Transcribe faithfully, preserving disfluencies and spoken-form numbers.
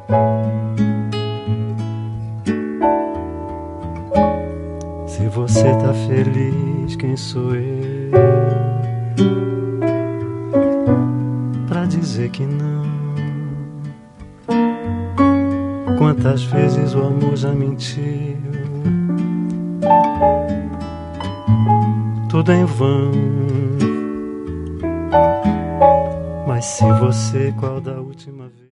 Se você tá feliz, quem sou eu pra dizer que não? Quantas vezes o amor já mentiu, tudo em vão. Mas se você, qual da última vez?